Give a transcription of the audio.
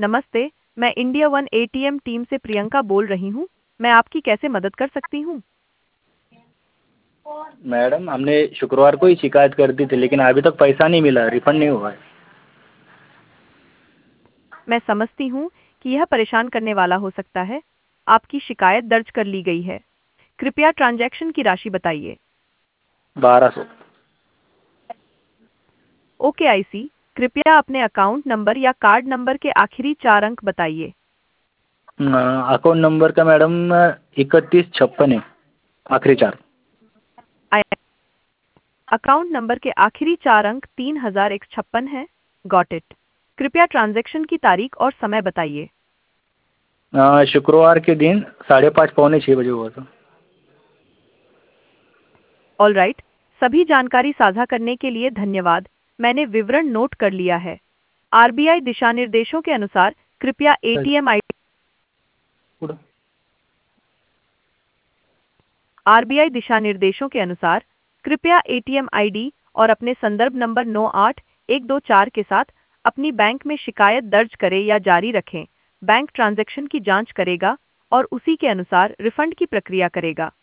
नमस्ते, मैं India one ATM team से प्रियंका बोल रही हूँ। मैं आपकी कैसे मदद कर सकती हूँ? मैडम हमने शुक्रवार को ही शिकायत कर दी थी लेकिन अभी तक पैसा नहीं मिला, रिफंड नहीं हुआ है। मैं समझती हूँ कि यह परेशान करने वाला हो सकता है। आपकी शिकायत दर्ज कर ली गई है। कृपया ट्रांजैक्शन की राशि बताइए। 1200। Okay I see. कृपया अपने अकाउंट नंबर या कार्ड नंबर के आखिरी 4 अंक बताइए। अकाउंट नंबर का मैडम 3156 है, आखिरी 4। अकाउंट नंबर के आखिरी 4 अंक 3156 है। Got it. कृपया ट्रांजैक्शन की तारीख और समय बताइए। शुक्रवार के दिन 5:30 पौने 6 बजे हुआ था। All right. सभी जानकारी साझा करने के लिए धन्यवाद। मैंने विवरण नोट कर लिया है। आरबीआई दिशानिर्देशों के अनुसार कृपया एटीएम आई पुढं. आरबीआई दिशानिर्देशों के अनुसार कृपया एटीएम आईडी और अपने संदर्भ नंबर 98124 के साथ अपनी बैंक में शिकायत दर्ज करें या जारी रखें। बैंक ट्रांजैक्शन की जांच करेगा और उसी के अनुसार रिफंड की प्रक्रिया करेगा।